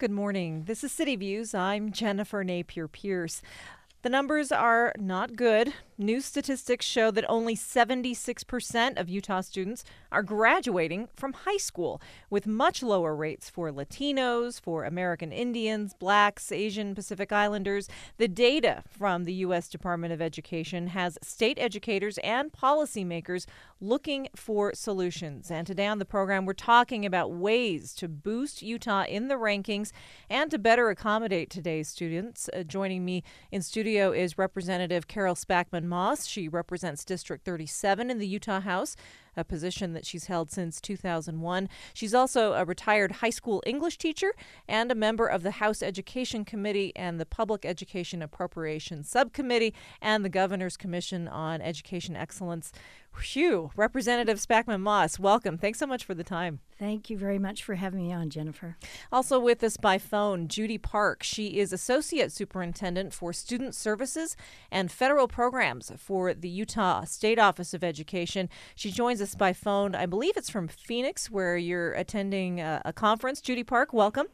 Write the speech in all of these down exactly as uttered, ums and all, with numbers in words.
Good morning. This is City Views. I'm Jennifer Napier-Pierce. The numbers are not good. New statistics show that only seventy-six percent of Utah students are graduating from high school, with much lower rates for Latinos, for American Indians, Blacks, Asian Pacific Islanders. The data from the U S Department of Education has state educators and policymakers looking for solutions. And today on the program, we're talking about ways to boost Utah in the rankings and to better accommodate today's students. Uh, joining me in studio is Representative Carol Spackman Moss. She represents District thirty-seven in the Utah House, a position that she's held since two thousand one. She's also a retired high school English teacher and a member of the House Education Committee and the Public Education Appropriations Subcommittee and the Governor's Commission on Education Excellence. Phew. Representative Spackman Moss, welcome. Thanks so much for the time. Thank you very much for having me on, Jennifer. Also with us by phone, Judy Park. She is Associate Superintendent for Student Services and Federal Programs for the Utah State Office of Education. She joins us by phone. I believe it's from Phoenix, where you're attending a, a conference. Judy Park, welcome.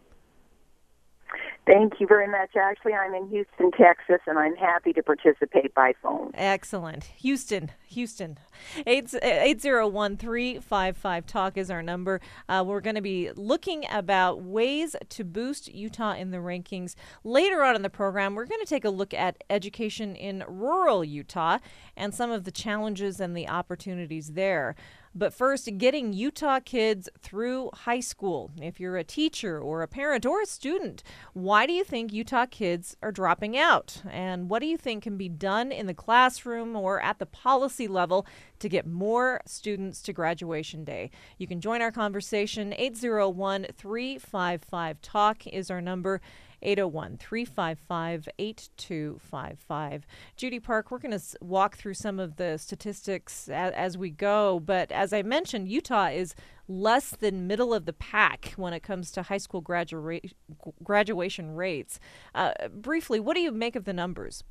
Thank you very much. Actually, I'm in Houston, Texas, and I'm happy to participate by phone. Excellent. Houston, Houston. eight zero one, three five five, TALK is our number. Uh, we're going to be looking about ways to boost Utah in the rankings. Later on in the program, we're going to take a look at education in rural Utah and some of the challenges and the opportunities there. But first, getting Utah kids through high school. If you're a teacher or a parent or a student, why do you think Utah kids are dropping out? And what do you think can be done in the classroom or at the policy level to get more students to graduation day? You can join our conversation. eight zero one, three five five, TALK is our number. eight zero one, three five five, eight two five five. Judy Park, we're going to walk through some of the statistics as, as we go, but as I mentioned, Utah is less than middle of the pack when it comes to high school gradua- graduation rates. Uh, briefly, what do you make of the numbers?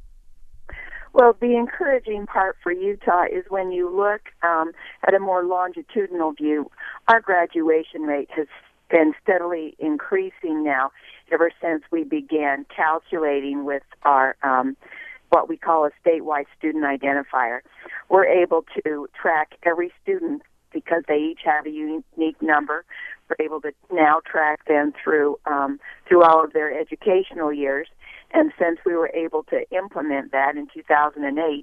Well, the encouraging part for Utah is when you look um, at a more longitudinal view, our graduation rate has been steadily increasing now ever since we began calculating with our um, what we call a statewide student identifier. We're able to track every student because they each have a unique number. We're able to now track them through um, through all of their educational years. And since we were able to implement that in two thousand eight,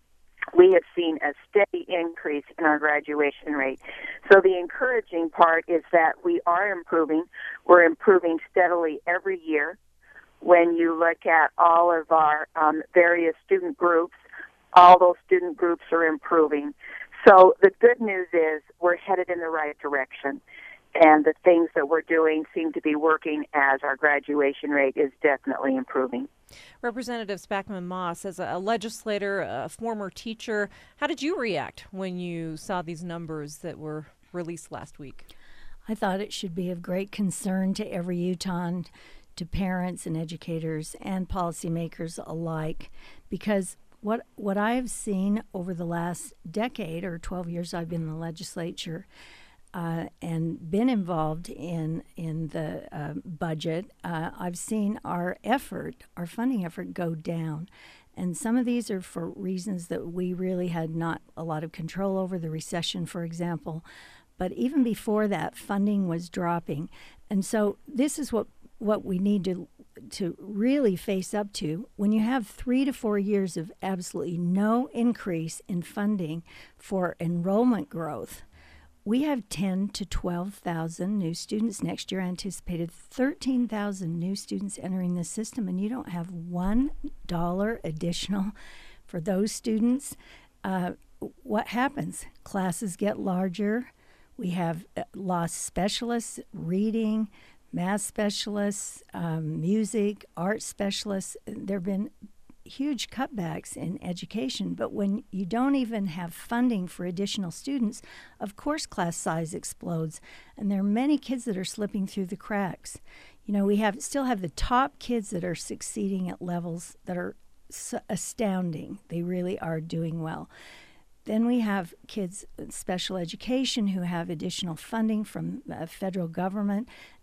we have seen a steady increase in our graduation rate. So the encouraging part is that we are improving. We're improving steadily every year. When you look at all of our um, various student groups, all those student groups are improving. So the good news is we're headed in the right direction, and the things that we're doing seem to be working as our graduation rate is definitely improving. Representative Spackman Moss, as a legislator, a former teacher, how did you react when you saw these numbers that were released last week? I thought it should be of great concern to every Utahn, to parents and educators and policymakers alike, because what what I have seen over the last decade or twelve years I've been in the legislature Uh, and been involved in in the uh, budget, uh, I've seen our effort, our funding effort, go down. And some of these are for reasons that we really had not a lot of control over, the recession, for example. But even before that, funding was dropping. And so this is what, what we need to to really face up to. When you have three to four years of absolutely no increase in funding for enrollment growth, we have ten to twelve thousand new students next year, anticipated thirteen thousand new students entering the system, and you don't have one dollar additional for those students. Uh, what happens? Classes get larger. We have lost specialists, reading, math specialists, um, music, art specialists. There have been huge cutbacks in education, but when you don't even have funding for additional students, of course class size explodes, and there are many kids that are slipping through the cracks. You know, we have still have the top kids that are succeeding at levels that are astounding. They really are doing well. Then we have kids in special education who have additional funding from uh, federal government,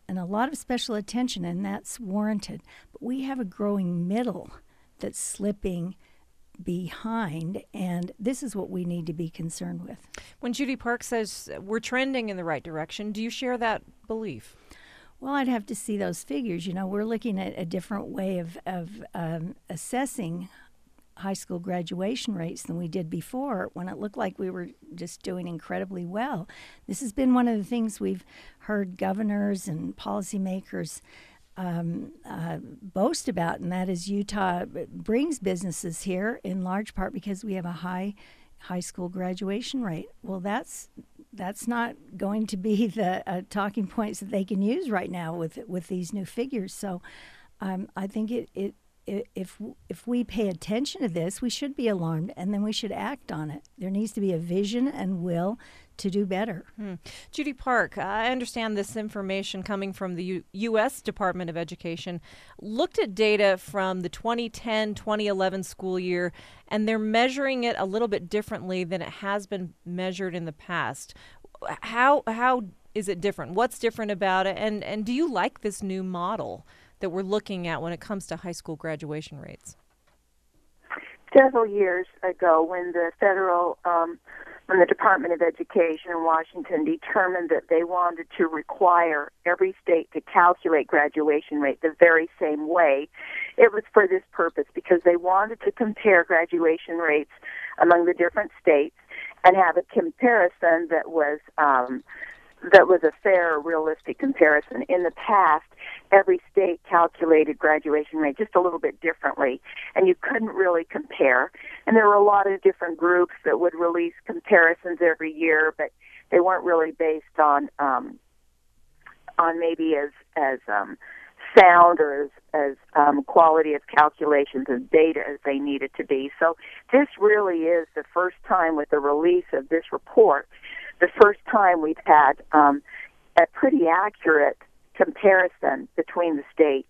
and a lot of special attention, and that's warranted. But we have a growing middle that's slipping behind, and this is what we need to be concerned with. When Judy Park says we're trending in the right direction, do you share that belief? Well, I'd have to see those figures. You know, we're looking at a different way of, of um, assessing high school graduation rates than we did before, when it looked like we were just doing incredibly well. This has been one of the things we've heard governors and policymakers um, uh, boast about, and that is Utah brings businesses here in large part because we have a high high school graduation rate. Well, that's that's not going to be the uh, talking points that they can use right now with with these new figures. So um, I think it, it if if we pay attention to this, we should be alarmed, and then we should act on it. There needs to be a vision and will to do better. Hmm. Judy Park, I understand this information coming from the U- U.S. Department of Education, looked at data from the twenty ten twenty eleven school year, and they're measuring it a little bit differently than it has been measured in the past. How how is it different? What's different about it? And, and do you like this new model that we're looking at when it comes to high school graduation rates? Several years ago, when the federal, um, when the Department of Education in Washington determined that they wanted to require every state to calculate graduation rate the very same way, it was for this purpose, because they wanted to compare graduation rates among the different states and have a comparison that was um, that was a fair, realistic comparison. In the past, every state calculated graduation rate just a little bit differently, and you couldn't really compare. And there were a lot of different groups that would release comparisons every year, but they weren't really based on um, on maybe as as um, sound or as, as um, quality of calculations and data as they needed to be. So this really is the first time with the release of this report, the first time we've had um, a pretty accurate comparison between the states.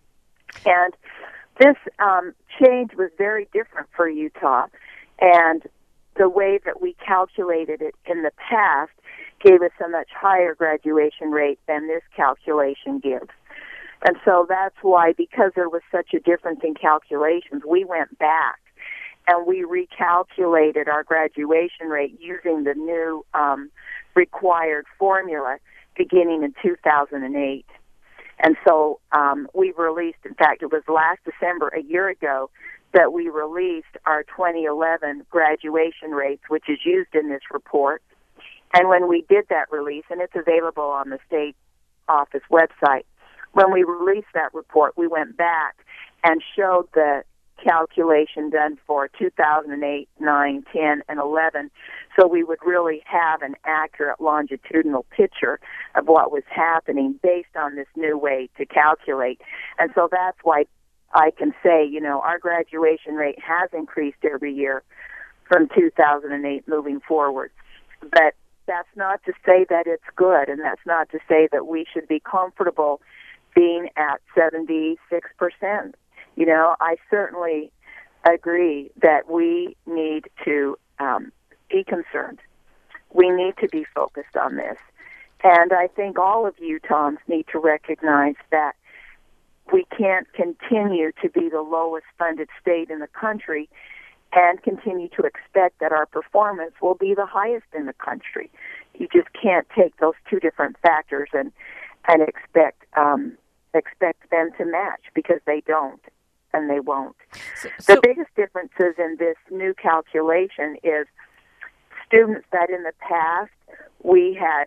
And this um, change was very different for Utah, and the way that we calculated it in the past gave us a much higher graduation rate than this calculation gives. And so that's why, because there was such a difference in calculations, we went back and we recalculated our graduation rate using the new um, required formula beginning in two thousand eight. And so um, we released, in fact, it was last December, a year ago, that we released our twenty eleven graduation rates, which is used in this report. And when we did that release, and it's available on the state office website, when we released that report, we went back and showed the calculation done for two thousand eight, nine, ten, and eleven, so we would really have an accurate longitudinal picture of what was happening based on this new way to calculate. And so that's why I can say, you know, our graduation rate has increased every year from two thousand eight moving forward. But that's not to say that it's good, and that's not to say that we should be comfortable being at seventy-six percent. You know, I certainly agree that we need to um, be concerned. We need to be focused on this. And I think all of Utahns need to recognize that we can't continue to be the lowest funded state in the country and continue to expect that our performance will be the highest in the country. You just can't take those two different factors and, and expect um, expect them to match, because they don't, and they won't. So, so the biggest differences in this new calculation is students that in the past we had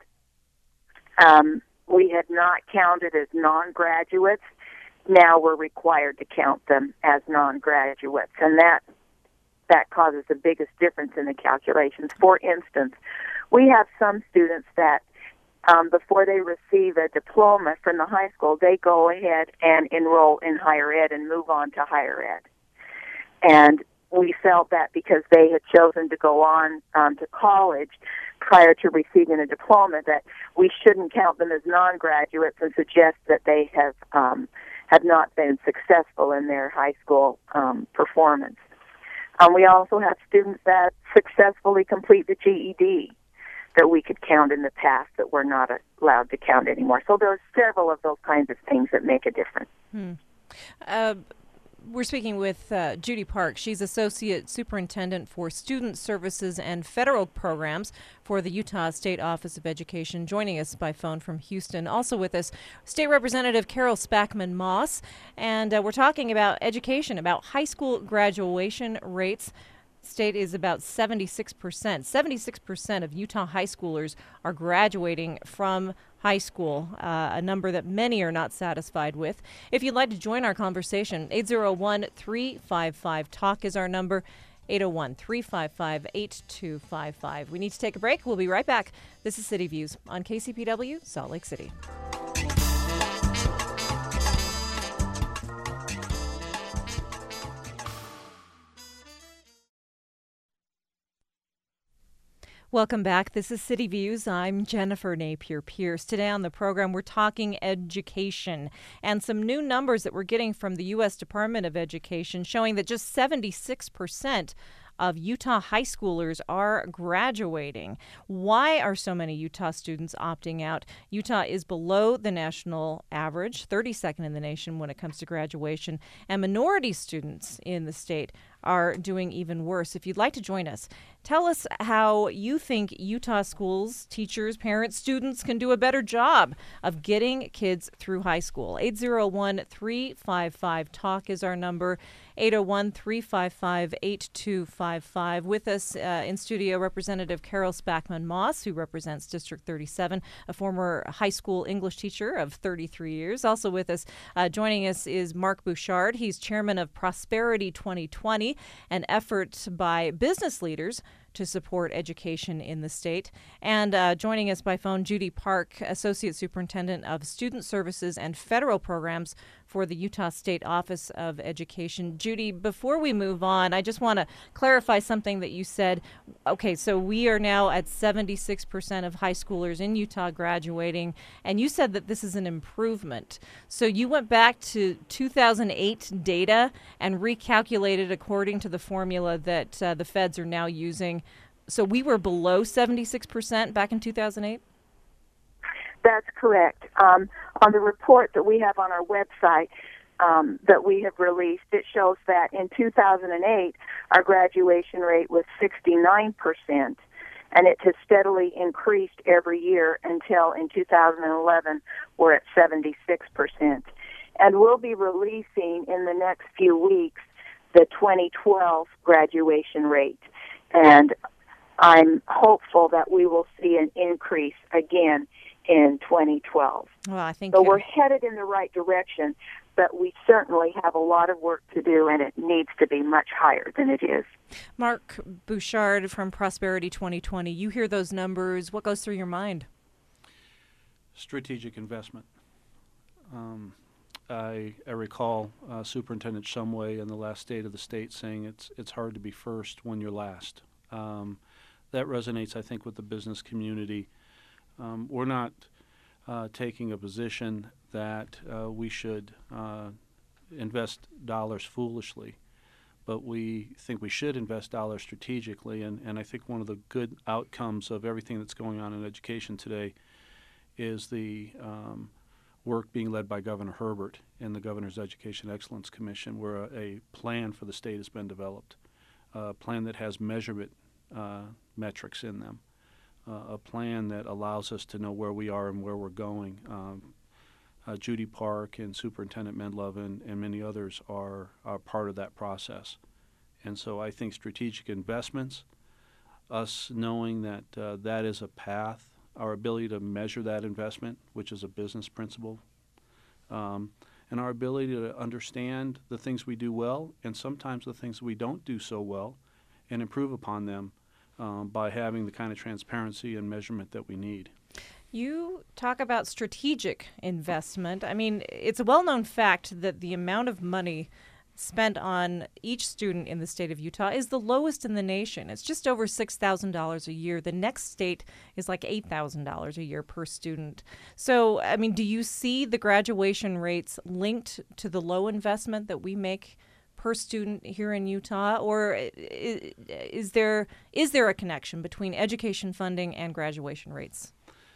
um, we had not counted as non-graduates, now we're required to count them as non-graduates, and that that causes the biggest difference in the calculations. For instance, we have some students that Um, before they receive a diploma from the high school, they go ahead and enroll in higher ed and move on to higher ed. And we felt that because they had chosen to go on um, to college prior to receiving a diploma, that we shouldn't count them as non-graduates and suggest that they have um, have not been successful in their high school um, performance. Um, we also have students that successfully complete the G E D. that we could count in the past that we're not allowed to count anymore. So there are several of those kinds of things that make a difference. Hmm. Uh, We're speaking with uh, Judy Park. She's Associate Superintendent for Student Services and Federal Programs for the Utah State Office of Education, joining us by phone from Houston. Also with us, State Representative Carol Spackman Moss. And uh, we're talking about education, about high school graduation rates. State is about seventy-six percent. seventy-six percent of Utah high schoolers are graduating from high school, uh, a number that many are not satisfied with. If you'd like to join our conversation, eight zero one, three five five, talk is our number, eight zero one, three five five, eight two five five. We need to take a break. We'll be right back. This is City Views on K C P W, Salt Lake City. Welcome back. This is City Views. I'm Jennifer Napier Pierce. Today on the program, we're talking education and some new numbers that we're getting from the U S Department of Education showing that just seventy-six percent of Utah high schoolers are graduating. Why are so many Utah students opting out? Utah is below the national average, thirty-second in the nation when it comes to graduation, and minority students in the state are doing even worse. If you'd like to join us, tell us how you think Utah schools, teachers, parents, students can do a better job of getting kids through high school. eight zero one, three five five, talk is our number, eight zero one, three five five, eight two five five. With us uh, in studio, Representative Carol Spackman Moss, who represents District thirty-seven, a former high school English teacher of thirty-three years. Also with us, uh, joining us is Mark Bouchard. He's chairman of Prosperity twenty twenty, an effort by business leaders to support education in the state. And uh, joining us by phone, Judy Park, Associate Superintendent of Student Services and Federal Programs for the Utah State Office of Education. Judy, before we move on, I just want to clarify something that you said. Okay, so we are now at seventy-six percent of high schoolers in Utah graduating, and you said that this is an improvement. So you went back to two thousand eight data and recalculated according to the formula that uh, the feds are now using. So we were below seventy-six percent back in two thousand eight? That's correct. Um, on the report that we have on our website um, that we have released, it shows that in two thousand eight, our graduation rate was sixty-nine percent, and it has steadily increased every year until in two thousand eleven, we're at seventy-six percent. And we'll be releasing in the next few weeks the twenty twelve graduation rate. And I'm hopeful that we will see an increase again in twenty twelve. Well, I think so we're headed in the right direction, but we certainly have a lot of work to do, and it needs to be much higher than it is. Mark Bouchard from Prosperity twenty twenty, you hear those numbers. What goes through your mind? Strategic investment. Um, I, I recall uh, Superintendent Shumway in the last State of the State saying it's it's hard to be first when you're last. Um, that resonates, I think, with the business community. Um, we're not uh, taking a position that uh, we should uh, invest dollars foolishly, but we think we should invest dollars strategically. And, and I think one of the good outcomes of everything that's going on in education today is the um, work being led by Governor Herbert and the Governor's Education Excellence Commission, where a, a plan for the state has been developed, a plan that has measurement uh, metrics in them. Uh, a plan that allows us to know where we are and where we're going. Um, uh, Judy Park and Superintendent Mendlove and, and many others are, are part of that process. And so I think strategic investments, us knowing that uh, that is a path, our ability to measure that investment, which is a business principle, um, and our ability to understand the things we do well and sometimes the things we don't do so well and improve upon them Um, by having the kind of transparency and measurement that we need. You talk about strategic investment. I mean, it's a well-known fact that the amount of money spent on each student in the state of Utah is the lowest in the nation. It's just over six thousand dollars a year. The next state is like eight thousand dollars a year per student. So, I mean, do you see the graduation rates linked to the low investment that we make per student here in Utah, or is there is there a connection between education funding and graduation rates?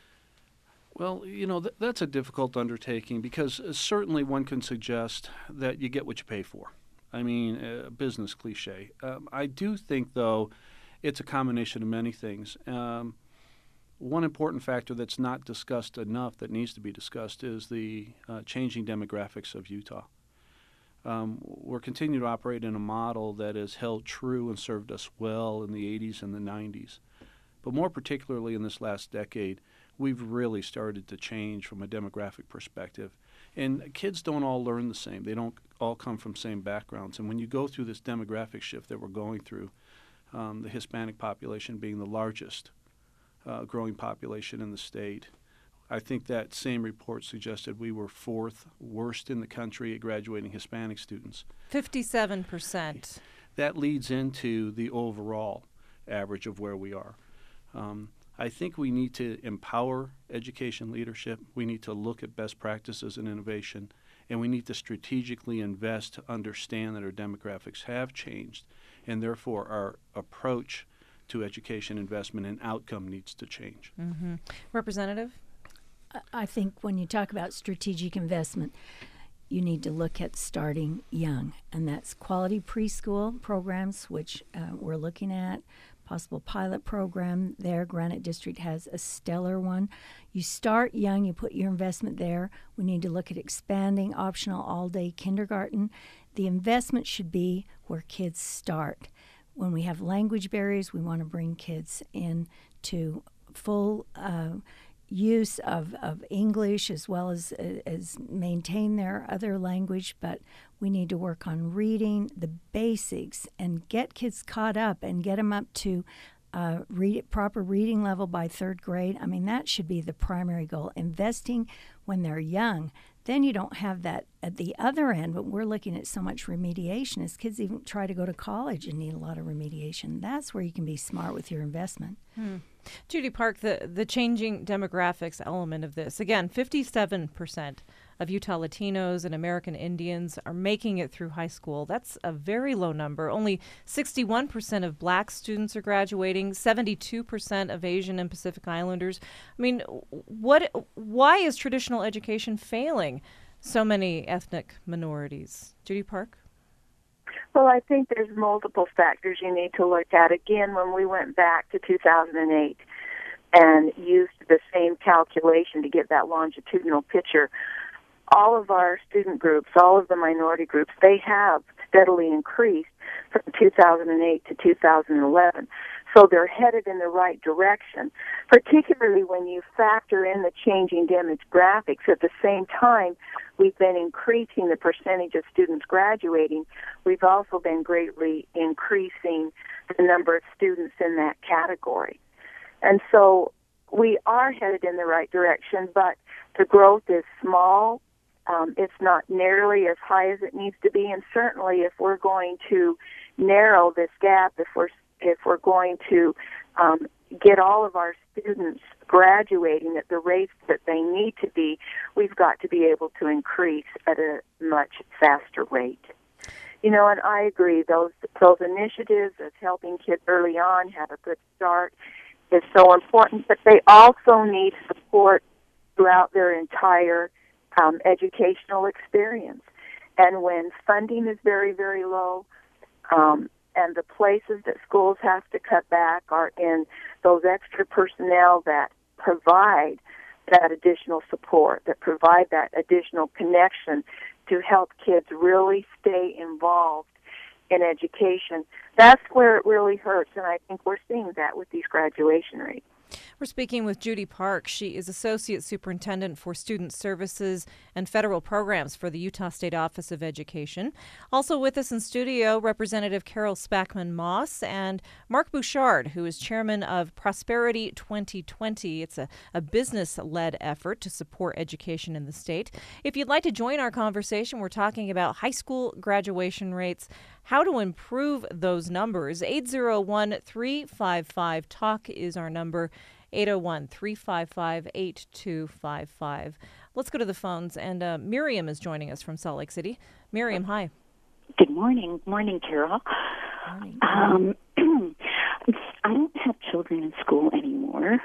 Well, you know, th- that's a difficult undertaking because uh, certainly one can suggest that you get what you pay for. I mean, a business cliche. Um, I do think, though, it's a combination of many things. Um, one important factor that's not discussed enough that needs to be discussed is the uh, changing demographics of Utah. Um, we're continuing to operate in a model that has held true and served us well in the eighties and the nineties. But more particularly in this last decade, we've really started to change from a demographic perspective. And kids don't all learn the same. They don't all come from same backgrounds. And when you go through this demographic shift that we're going through, um, the Hispanic population being the largest uh, growing population in the state, I think that same report suggested we were fourth worst in the country at graduating Hispanic students. fifty-seven percent. That leads into the overall average of where we are. Um, I think we need to empower education leadership. We need to look at best practices and innovation, and we need to strategically invest to understand that our demographics have changed, and therefore our approach to education investment and outcome needs to change. Mm-hmm. Representative? I think when you talk about strategic investment, you need to look at starting young, and that's quality preschool programs, which uh, we're looking at, possible pilot program there. Granite District has a stellar one. You start young, you put your investment there. We need to look at expanding optional all-day kindergarten. The investment should be where kids start. When we have language barriers, we want to bring kids in to full uh, use of, of English as well as as maintain their other language, but we need to work on reading the basics and get kids caught up and get them up to uh, read proper reading level by third grade. I mean, that should be the primary goal, investing when they're young. Then you don't have that at the other end, but we're looking at so much remediation as kids even try to go to college and need a lot of remediation. That's where you can be smart with your investment. Hmm. Judy Park, the, the changing demographics element of this, again, fifty-seven percent of Utah Latinos and American Indians are making it through high school. That's a very low number. Only sixty-one percent of black students are graduating, seventy-two percent of Asian and Pacific Islanders. I mean, what? Why is traditional education failing so many ethnic minorities? Judy Park? Well, I think there's multiple factors you need to look at. Again, when we went back to two thousand eight and used the same calculation to get that longitudinal picture, all of our student groups, all of the minority groups, they have steadily increased from two thousand eight to two thousand eleven. So they're headed in the right direction, particularly when you factor in the changing demographics. At the same time, we've been increasing the percentage of students graduating. We've also been greatly increasing the number of students in that category. And so we are headed in the right direction, but the growth is small. Um, it's not nearly as high as it needs to be, and certainly if we're going to narrow this gap, if we're if we're going to um, get all of our students graduating at the rates that they need to be, we've got to be able to increase at a much faster rate. You know, and I agree, those those initiatives of helping kids early on have a good start is so important, but they also need support throughout their entire um, educational experience. And when funding is very, very low, um, and the places that schools have to cut back are in those extra personnel that provide that additional support, that provide that additional connection to help kids really stay involved in education. That's where it really hurts, and I think we're seeing that with these graduation rates. We're speaking with Judy Park. She is Associate Superintendent for Student Services and Federal Programs for the Utah State Office of Education. Also with us in studio, Representative Carol Spackman Moss and Mark Bouchard, who is Chairman of Prosperity twenty twenty. It's a, a business-led effort to support education in the state. If you'd like to join our conversation, we're talking about high school graduation rates, how to improve those numbers. eight zero one, three five five, talk is our number. eight oh one, three five five, eight two five five. Let's go to the phones, and uh, Miriam is joining us from Salt Lake City. Miriam, hi. Good morning. Morning, Carol. Morning. Um, I don't have children in school anymore.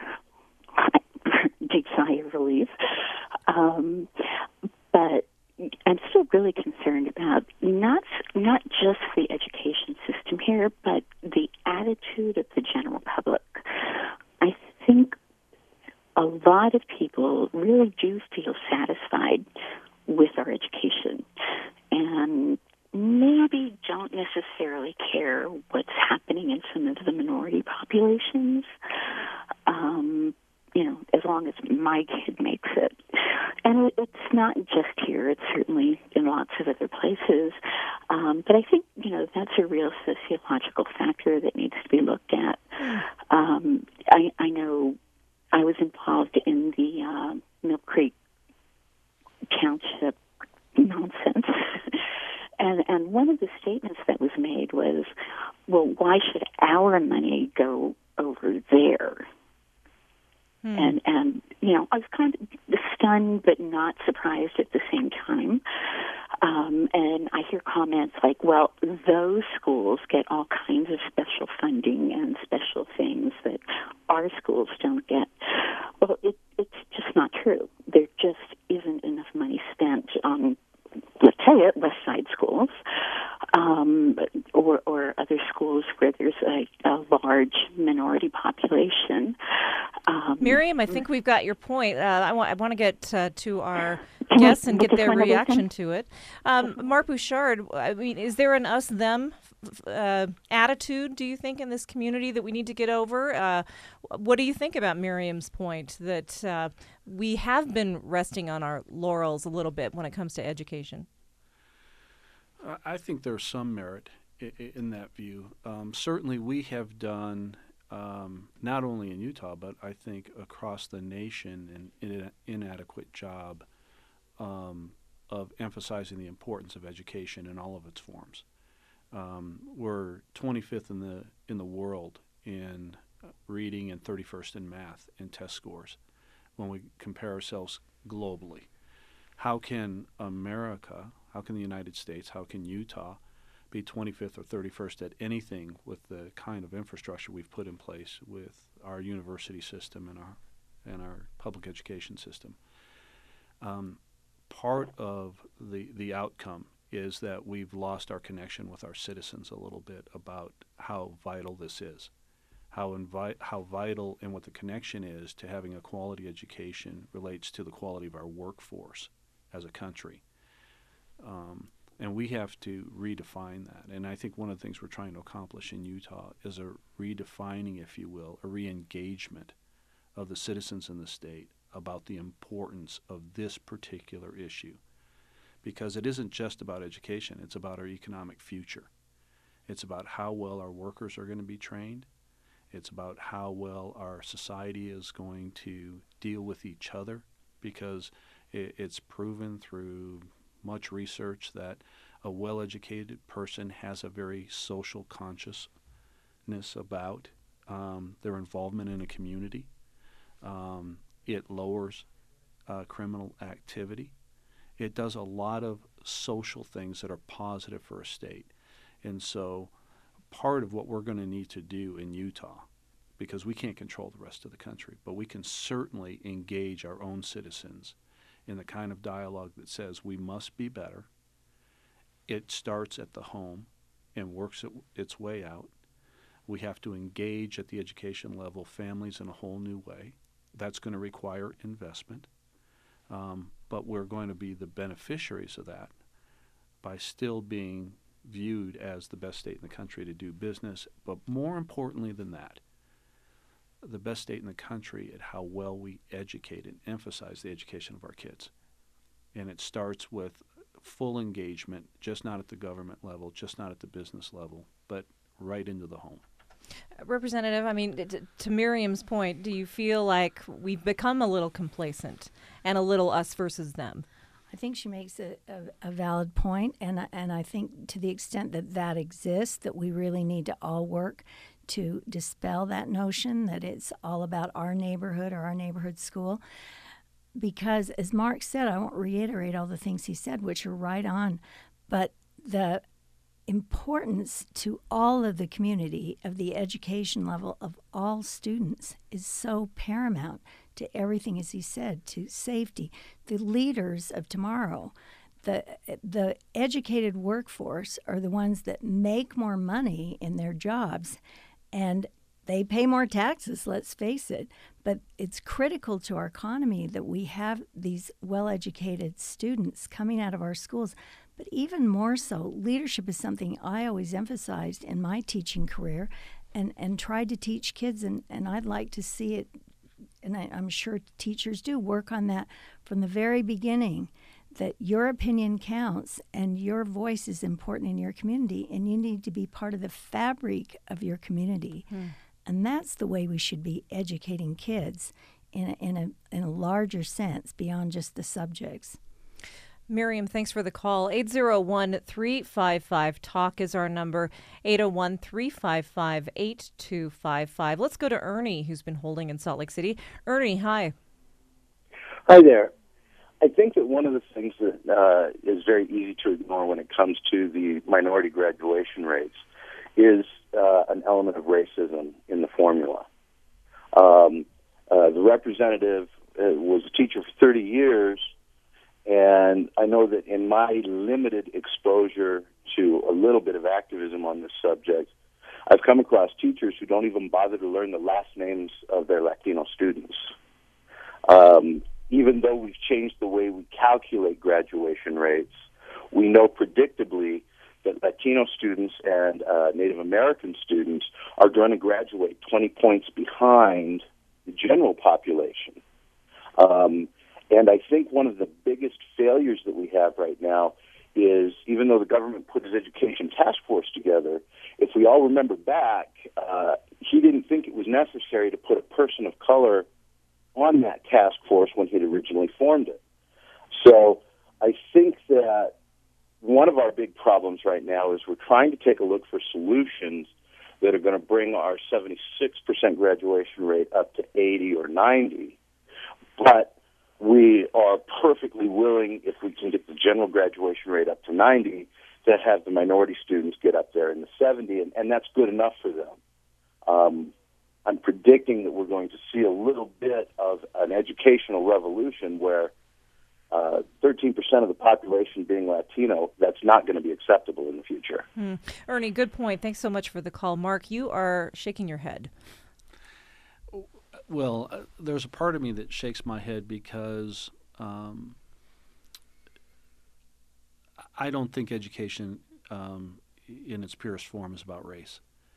Big sigh of relief. Um, but I'm still really concerned about not not just the education system here, but the attitude of the general public. I think a lot of people really do feel satisfied with our education and maybe don't necessarily care what's happening in some of the minority populations, um, you know, as long as my kid makes it. And it's not just here. It's certainly in lots of other places. Um, but I think, you know, that's a real sociological factor that needs to be looked at. Um, I, I know I was involved in the uh, Mill Creek Township nonsense. And and one of the statements that was made was, well, why should our money go over there? Hmm. And, and you know, I was kind of stunned but not surprised at the same time. Um, and I hear comments like, well, those schools get all kinds of special funding and special things that our schools don't get. Well, it, it's just not true. There just isn't enough money spent on, let's say it, West Side schools, um, or, or other schools where there's a, a large minority population. Um, Miriam, I think we've got your point. Uh, I want I want to get uh, to our guests and get their reaction to it. Um, Mark Bouchard, I mean, is there an us-them uh, attitude, do you think, in this community that we need to get over? Uh, what do you think about Miriam's point that uh, we have been resting on our laurels a little bit when it comes to education? Uh, I think there's some merit I- in that view. Um, certainly we have done, um, not only in Utah, but I think across the nation, an in- inadequate job um, of emphasizing the importance of education in all of its forms. Um, we're twenty-fifth in the in the world in reading and thirty-first in math and test scores when we compare ourselves globally. How can America, how can the United States, how can Utah be twenty-fifth or thirty-first at anything with the kind of infrastructure we've put in place with our university system and our and our public education system? Um, part of the the outcome is that we've lost our connection with our citizens a little bit about how vital this is, how invi- how vital and what the connection is to having a quality education relates to the quality of our workforce as a country. Um, and we have to redefine that. And I think one of the things we're trying to accomplish in Utah is a redefining, if you will, a re-engagement of the citizens in the state about the importance of this particular issue. Because it isn't just about education, it's about our economic future. It's about how well our workers are going to be trained. It's about how well our society is going to deal with each other, because it, it's proven through much research that a well-educated person has a very social consciousness about um, their involvement in a community. Um, it lowers uh, criminal activity. It does a lot of social things that are positive for a state. And so part of what we're going to need to do in Utah, because we can't control the rest of the country, but we can certainly engage our own citizens in the kind of dialogue that says we must be better. It starts at the home and works it, its way out. We have to engage at the education level families in a whole new way. That's going to require investment. Um, but we're going to be the beneficiaries of that by still being viewed as the best state in the country to do business. But more importantly than that, the best state in the country at how well we educate and emphasize the education of our kids. And it starts with full engagement, just not at the government level, just not at the business level, but right into the home. Representative, I mean, t- to Miriam's point, do you feel like we've become a little complacent and a little us versus them? I think she makes a, a, a valid point, and and I think to the extent that that exists, that we really need to all work to dispel that notion that it's all about our neighborhood or our neighborhood school. Because as Mark said, I won't reiterate all the things he said, which are right on, but the importance to all of the community of the education level of all students is so paramount to everything, as he said, to safety. The leaders of tomorrow, the the educated workforce, are the ones that make more money in their jobs, and they pay more taxes, let's face it. But it's critical to our economy that we have these well-educated students coming out of our schools. But even more so, leadership is something I always emphasized in my teaching career and, and tried to teach kids, and, and I'd like to see it, and I, I'm sure teachers do, work on that from the very beginning, that your opinion counts and your voice is important in your community, and you need to be part of the fabric of your community. Hmm. And that's the way we should be educating kids in a, in a, in a larger sense beyond just the subjects. Miriam, thanks for the call. eight oh one, three five five, talk is our number, eight oh one, three five five, eight two five five. Let's go to Ernie, who's been holding in Salt Lake City. Ernie, hi. Hi there. I think that one of the things that uh, is very easy to ignore when it comes to the minority graduation rates is uh, an element of racism in the formula. Um, uh, the representative uh, was a teacher for thirty years, and I know that in my limited exposure to a little bit of activism on this subject, I've come across teachers who don't even bother to learn the last names of their Latino students. Um, even though we've changed the way we calculate graduation rates, we know predictably that Latino students and uh, Native American students are going to graduate twenty points behind the general population. Um, and I think one of the biggest failures that we have right now is, even though the government put his education task force together, if we all remember back, uh, he didn't think it was necessary to put a person of color on that task force when he'd originally formed it. So I think that one of our big problems right now is we're trying to take a look for solutions that are going to bring our seventy-six percent graduation rate up to eighty or ninety. But we are perfectly willing, if we can get the general graduation rate up to ninety, to have the minority students get up there in the seventy, and, and that's good enough for them. Um, I'm predicting that we're going to see a little bit of an educational revolution where uh, thirteen percent of the population being Latino, that's not going to be acceptable in the future. Hmm. Ernie, good point. Thanks so much for the call. Mark, you are shaking your head. Well, uh, there's a part of me that shakes my head because um, I don't think education um, in its purest form is about race.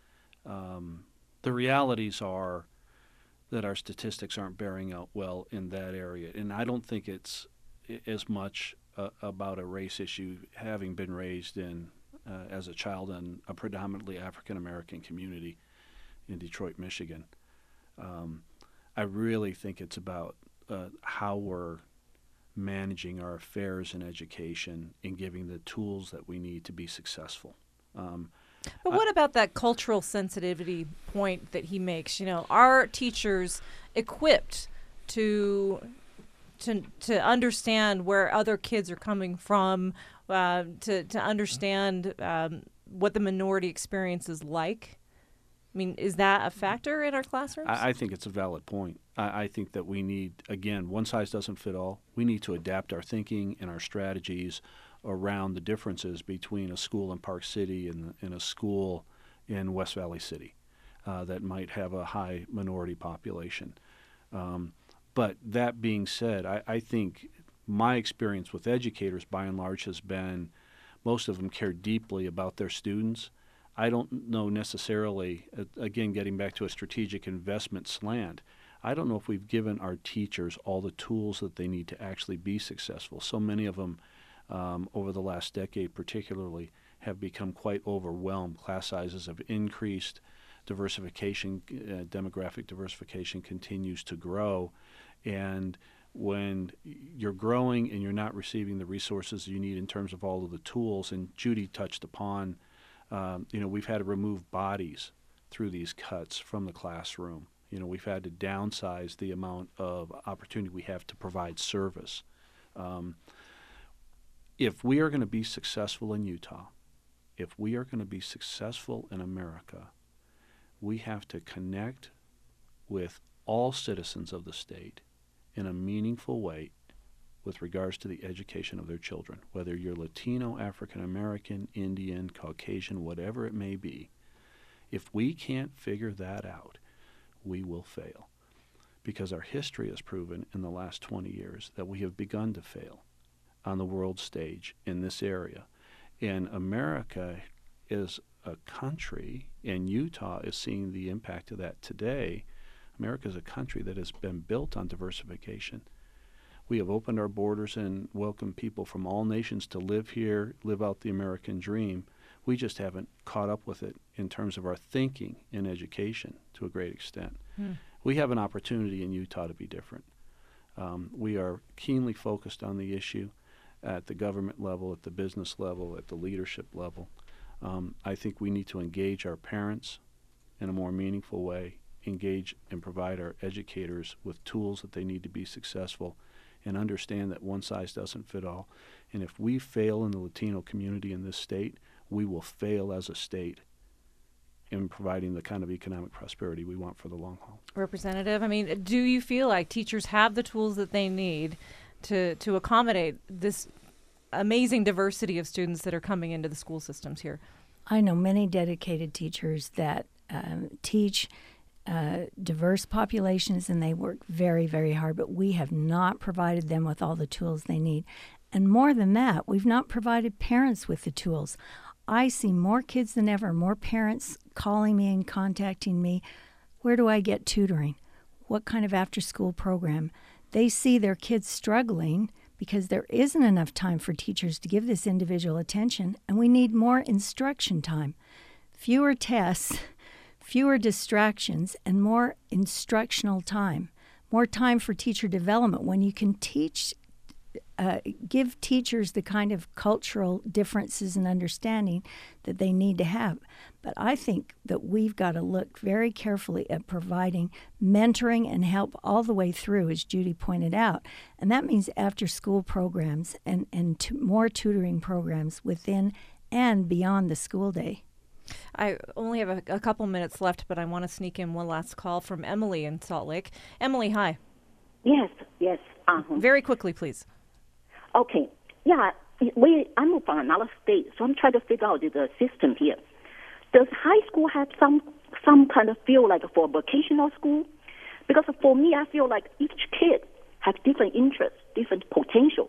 Um, the realities are that our statistics aren't bearing out well in that area, and I don't think it's as much uh, about a race issue, having been raised in uh, as a child in a predominantly African American community in Detroit, Michigan. Um, I really think it's about uh, how we're managing our affairs in education and giving the tools that we need to be successful. Um, But what I, about that cultural sensitivity point that he makes? You know, are teachers equipped to to to understand where other kids are coming from, uh, to to understand um, what the minority experience is like? I mean, is that a factor in our classrooms? I, I think it's a valid point. I, I think that we need, again, one size doesn't fit all. We need to adapt our thinking and our strategies around the differences between a school in Park City and, and a school in West Valley City uh, that might have a high minority population. Um, but that being said, I, I think my experience with educators, by and large, has been most of them care deeply about their students. I don't know necessarily, uh, again, getting back to a strategic investment slant, I don't know if we've given our teachers all the tools that they need to actually be successful. So many of them, um, over the last decade particularly, have become quite overwhelmed. Class sizes have increased. Diversification, uh, demographic diversification continues to grow. And when you're growing and you're not receiving the resources you need in terms of all of the tools, and Judy touched upon Um, you know, we've had to remove bodies through these cuts from the classroom. You know, we've had to downsize the amount of opportunity we have to provide service. Um, if we are going to be successful in Utah, if we are going to be successful in America, we have to connect with all citizens of the state in a meaningful way with regards to the education of their children, whether you're Latino, African American, Indian, Caucasian, whatever it may be. If we can't figure that out, we will fail. Because our history has proven in the last twenty years that we have begun to fail on the world stage in this area. And America is a country, and Utah is seeing the impact of that today. America is a country that has been built on diversification. We have opened our borders and welcomed people from all nations to live here, live out the American dream. We just haven't caught up with it in terms of our thinking in education to a great extent. Hmm. We have an opportunity in Utah to be different. Um, we are keenly focused on the issue at the government level, at the business level, at the leadership level. Um, I think we need to engage our parents in a more meaningful way, engage and provide our educators with tools that they need to be successful, and understand that one size doesn't fit all. And if we fail in the Latino community in this state, we will fail as a state in providing the kind of economic prosperity we want for the long haul. Representative, I mean, do you feel like teachers have the tools that they need to, to accommodate this amazing diversity of students that are coming into the school systems here? I know many dedicated teachers that um, teach uh, diverse populations, and they work very, very hard, but we have not provided them with all the tools they need. And more than that, we've not provided parents with the tools. I see more kids than ever, more parents calling me and contacting me. Where do I get tutoring? What kind of after-school program? They see their kids struggling because there isn't enough time for teachers to give this individual attention, and we need more instruction time. Fewer tests, fewer distractions, and more instructional time. More time for teacher development when you can teach Uh, give teachers the kind of cultural differences and understanding that they need to have. But I think that we've got to look very carefully at providing mentoring and help all the way through, as Judy pointed out. And that means after-school programs and, and t- more tutoring programs within and beyond the school day. I only have a, a couple minutes left, but I want to sneak in one last call from Emily in Salt Lake. Emily, hi. Yes, yes. Uh-huh. Very quickly, please. Okay. Yeah, we. I'm from another state, so I'm trying to figure out the system here. Does high school have some some kind of feel like for vocational school? Because for me, I feel like each kid has different interests, different potential.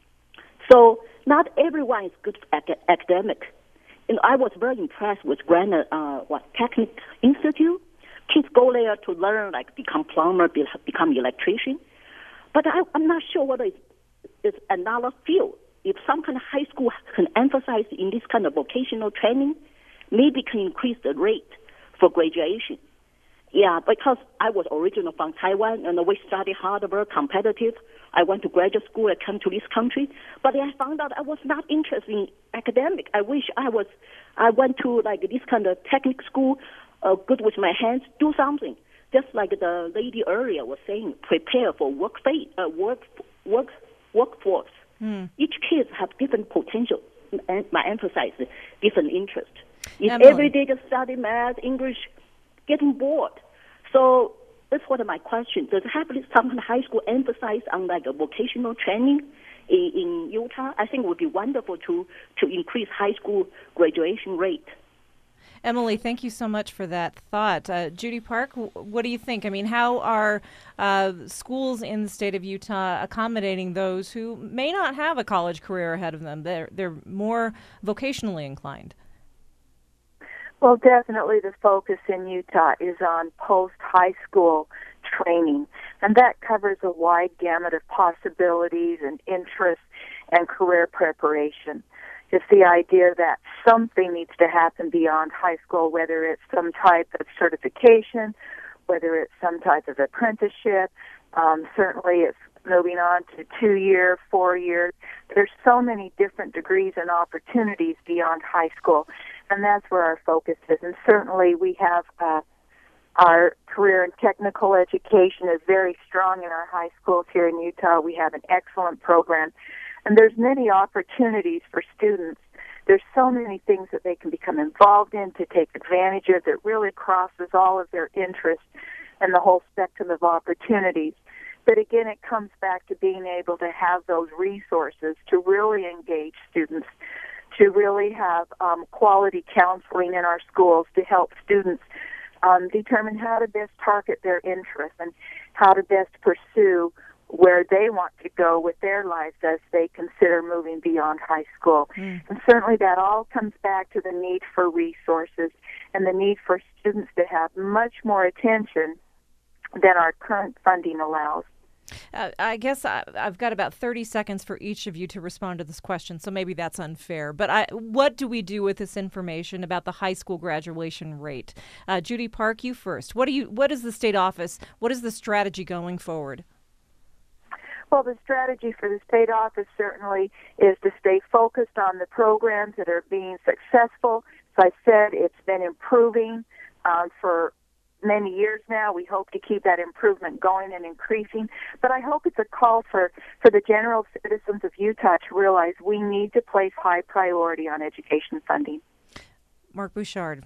So not everyone is good at academic. You know, I was very impressed with Granite, uh, what Technic Institute. Kids go there to learn, like become plumber, be, become electrician. But I, I'm not sure whether it's is another field. If some kind of high school can emphasize in this kind of vocational training, maybe can increase the rate for graduation. Yeah, because I was originally from Taiwan, and we studied hard, very competitive. I went to graduate school, I came to this country, but I found out I was not interested in academic. I wish I was, I went to like this kind of technical school, uh, good with my hands, do something. Just like the lady earlier was saying, prepare for work, phase, uh, work, work, workforce. Mm. Each kid have different potential, and I emphasize different interest. If Emily. Every day just study math, English, getting bored. So that's what my question. Does it have some high school emphasize on like a vocational training in, in Utah? I think it would be wonderful to, to increase high school graduation rate. Emily, thank you so much for that thought. Uh, Judy Park, w- what do you think? I mean, how are uh, schools in the state of Utah accommodating those who may not have a college career ahead of them? They're, they're more vocationally inclined. Well, definitely the focus in Utah is on post-high school training, and that covers a wide gamut of possibilities and interests and career preparation. It's the idea that something needs to happen beyond high school, whether it's some type of certification, whether it's some type of apprenticeship. Um, certainly it's moving on to two-year, four-year. There's so many different degrees and opportunities beyond high school, and that's where our focus is. And certainly we have uh, our career and technical education is very strong in our high schools here in Utah. We have an excellent program. And there's many opportunities for students There's so many things that they can become involved in to take advantage of that really crosses all of their interests and the whole spectrum of opportunities. But again, it comes back to being able to have those resources to really engage students, to really have um, quality counseling in our schools to help students um, determine how to best target their interests and how to best pursue where they want to go with their lives as they consider moving beyond high school. Mm. And certainly that all comes back to the need for resources and the need for students to have much more attention than our current funding allows. Uh, I guess I, I've got about thirty seconds for each of you to respond to this question, so maybe that's unfair. But I, what do we do with this information about the high school graduation rate? Uh, Judy Park, you first. What do you? What is the state office? What is the strategy going forward? Well, the strategy for the state office certainly is to stay focused on the programs that are being successful. As I said, it's been improving um, for many years now. We hope to keep that improvement going and increasing. But I hope it's a call for, for the general citizens of Utah to realize we need to place high priority on education funding. Mark Bouchard.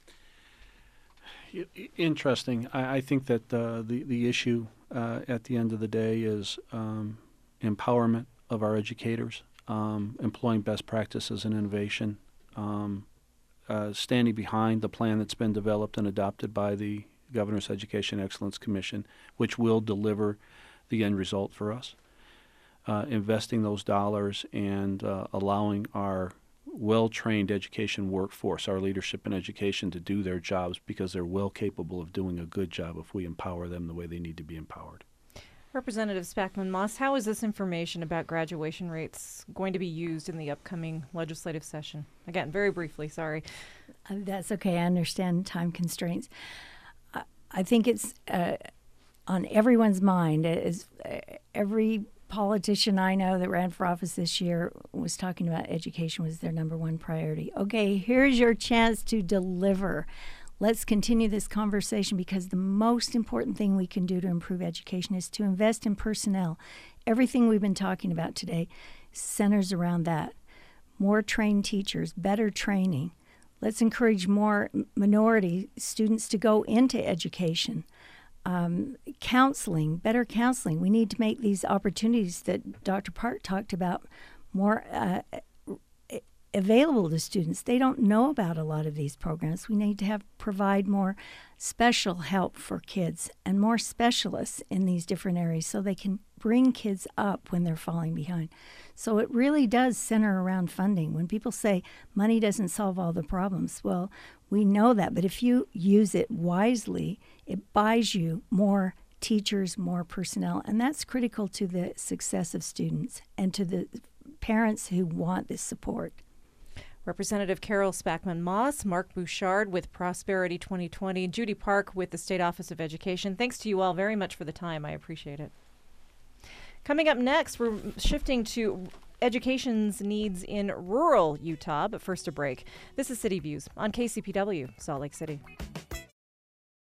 Interesting. I, I think that uh, the, the issue uh, at the end of the day is um, empowerment of our educators, um, employing best practices and innovation, um, Uh, standing behind the plan that's been developed and adopted by the Governor's Education Excellence Commission, which will deliver the end result for us. Uh, investing those dollars and uh, allowing our well-trained education workforce, our leadership in education, to do their jobs because they're well capable of doing a good job if we empower them the way they need to be empowered. Representative Spackman-Moss, how is this information about graduation rates going to be used in the upcoming legislative session? Again, very briefly, sorry. Uh, that's okay. I understand time constraints. I, I think it's uh, on everyone's mind. Is uh, every politician I know that ran for office this year was talking about education was their number one priority. Okay, here's your chance to deliver. Let's continue this conversation because the most important thing we can do to improve education is to invest in personnel. Everything we've been talking about today centers around that. More trained teachers, better training. Let's encourage more minority students to go into education. Um, counseling, better counseling. We need to make these opportunities that Doctor Park talked about more uh, available to students. They don't know about a lot of these programs. We need to have provide more special help for kids and more specialists in these different areas so they can bring kids up when they're falling behind. So it really does center around funding. When people say money doesn't solve all the problems, well, we know that, but if you use it wisely, it buys you more teachers, more personnel, and that's critical to the success of students and to the parents who want this support. Representative Carol Spackman-Moss, Mark Bouchard with Prosperity twenty twenty, and Judy Park with the State Office of Education. Thanks to you all very much for the time. I appreciate it. Coming up next, we're shifting to education's needs in rural Utah, but first a break. This is City Views on K C P W, Salt Lake City.